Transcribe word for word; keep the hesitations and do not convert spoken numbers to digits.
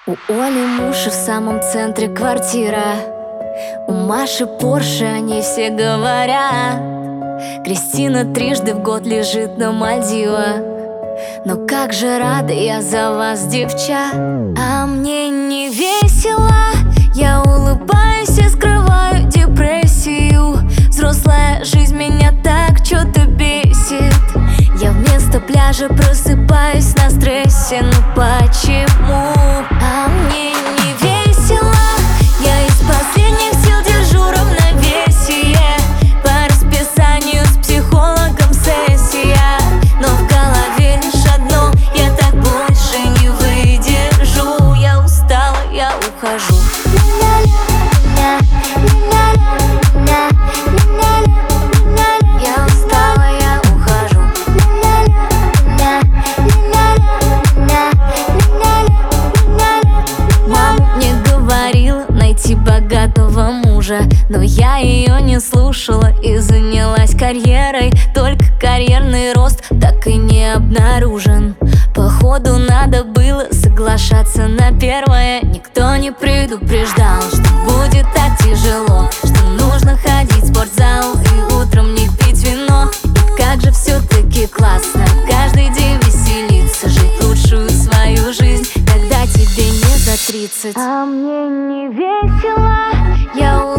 У Оли муж и в самом центре квартира. У Маши Порше, о ней все говорят. Кристина трижды в год лежит на Мальдивах. Но как же рада я за вас, девчат. А мне не весело, я улыбаюсь и скрываю депрессию. Взрослая жизнь меня так что-то бесит. Я вместо пляжа просыпаюсь на стрессе. Ну почему? А мне не весело, я из последних сил держу равновесие. По расписанию с психологом сессия. Но в голове лишь одно: я так больше не выдержу. Я устала, я ухожу. Я устала, я ухожу. Мама мне говорила найти богатого мужа, но я ее не слушала и занялась карьерой. Только карьерный рост так и не обнаружен. Походу надо было соглашаться на первое. Никто не предупреждал, что будет так тяжело, что нужно ходить в спортзал и утром не пить вино. И как же все-таки классно каждый день веселиться, жить лучшую свою жизнь, когда тебе не за тридцать. А мне не весело, я